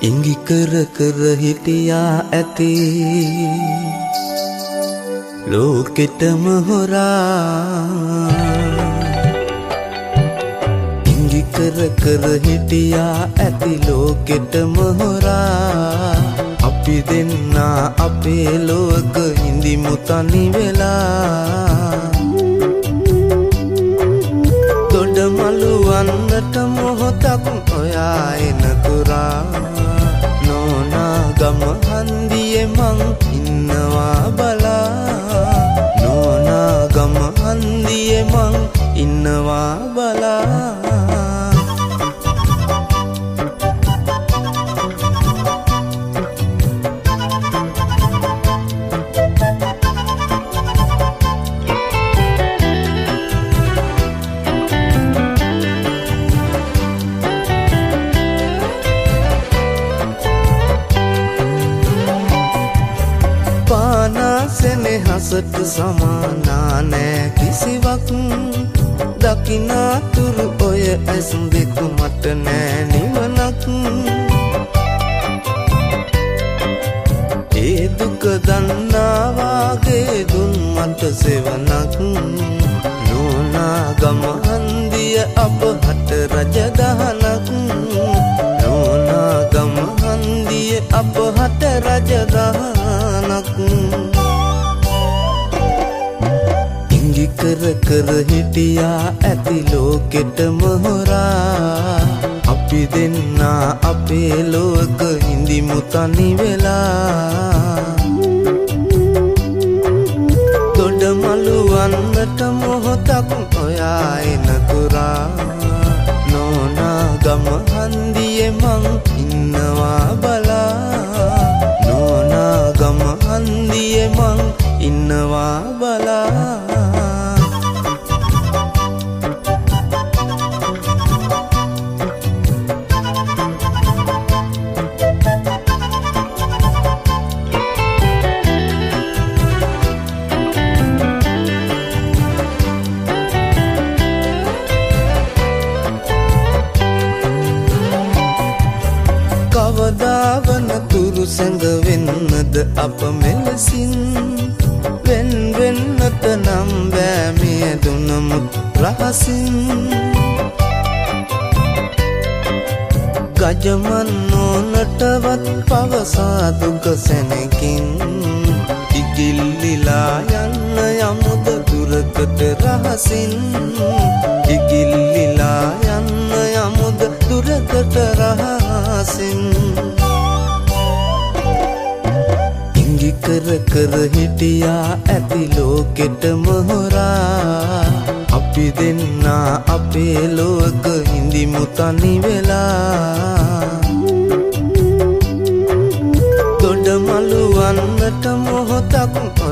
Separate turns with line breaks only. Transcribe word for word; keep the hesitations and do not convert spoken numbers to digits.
ඉඟි කර කර හිටියා ඇති ලෝකෙටම හොරා ඉඟි කර කර හිටියා ඇති ලෝකෙටම හොරා අපි දෙන්නා අපේ ලෝක හිඳිමු තනි වෙලා දොඩමලු වන්නට මොහොතක් ඔයා එනතුරා නෝනා ගම හන්දියේ මං ඉන්නවා බලා නෝනා ගම හන්දියේ මං ඉන්නවා බලා හසට සමානා නෑ කිසිවක් දකිනාතුරු ඔය ඇස් දෙක මට නෑ නිවනක් ඒ දුක දන්නාවාගේ දුන් මට සෙවනක් නෝනා ගම හන්දිය අප හට රජදහනක් නෝනා ගම හන්දිය අප හට රජදහනක් කර කර හිටියා ඇති ලෝකෙටම හොරා අපි දෙන්නා අපේ ලෝක හිඳිමු තනි වෙලා දොඩමලු වන්නට මොහොතක් ඔයා එනතුරා නෝනා ගම හන්දියේ මං ඉන්නවා බලා නෝනා ගම හන්දියේ මං ඉන්නවා බලා කවදාවන තුරු සැඟවෙන්නද අප මෙලසින් වෙන් වෙන්නට නම් බෑ මේ දුනමු රහසින් ගජමන් නොනටවත් පවසා දුක සැනකින් ඉගිල්ලිලා යන්න යමුද දුරකට රහසින් ඉගිල්ලිලා යන්න යමුද දුරකට රහසින් ඉඟි කර කර හිටියා ඇති ලෝකෙටම හොරා අපි දෙන්නා අපේ ලෝක හිඳිමු තනි වෙලා දොඩමලු වන්නට මොහොතක්